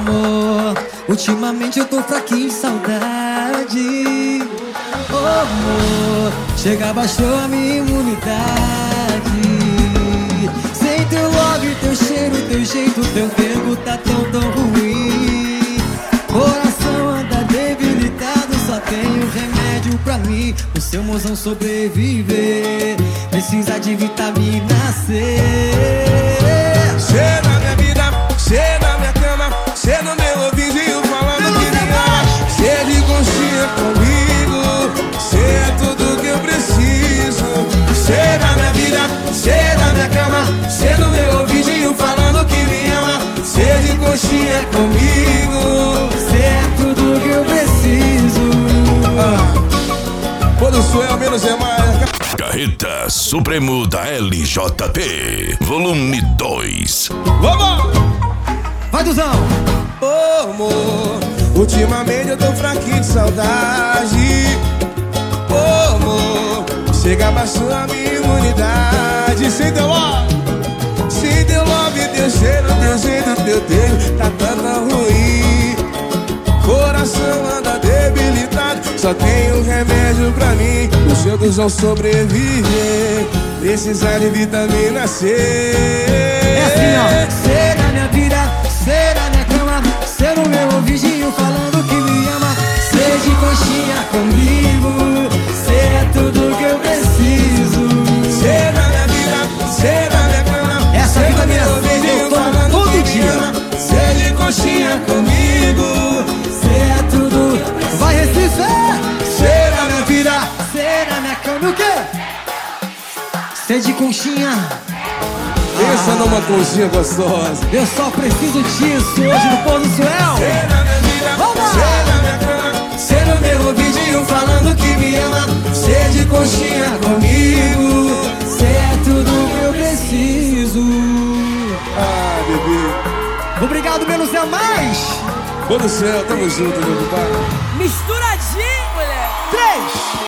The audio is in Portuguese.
amor, ultimamente eu tô fraquinho de saudade. Oh, amor, chega, baixou a minha imunidade. Sem teu love, teu cheiro, teu jeito, teu tempo tá tão ruim. Coração anda debilitado, só tenho remédio pra mim. O seu mozão sobreviver precisa de vitamina C. Cê na minha vida, cê na minha cama, cê no meu ouvidinho falando que me ama. Cê de conchinha comigo, cê é tudo que eu preciso. Cê na minha vida, cê na minha cama, cê no meu ouvidinho falando que me ama. Cê de conchinha comigo, Cê é tudo que eu preciso. Quando sou eu, menos é mais. Carreta Supremo da LJP, volume 2. Vamos! Vai, Duzão! Ô, amor, ultimamente eu tô fraquinho de saudade. Ô, amor, chega, baixou a minha imunidade. Sem teu love, teu cheiro, teu jeito, teu tempo tá tão ruim. Coração anda debilitado, só tem um remédio pra mim. Os seus vão sobreviver, precisar de vitamina C. É assim, ó. Cê na minha vida, cê na minha cama, cê no meu ouvidinho falando que me ama. Cê de conchinha comigo, cê é tudo que eu preciso. Cê na minha vida, cê na minha cama, essa cê vitamina no meu C ouvidinho eu tomo falando todo que me dia. ama. Cê de conchinha comigo, Cê é tudo. Vai, Recife! cê na minha vida. Cê na minha cama, o quê? Cê de conchinha. Pensa numa conchinha gostosa. Eu só preciso disso hoje no Pôr do Céu. Cê na minha vida, Vamos! cê na minha cama, cê no meu ouvidinho falando que me ama. Cê de conchinha comigo. Cê é tudo que eu preciso. Ah, bebê. Obrigado, menos é mais. Pô do céu, tamo junto, meu compadre. Misturadinho, mulher! 3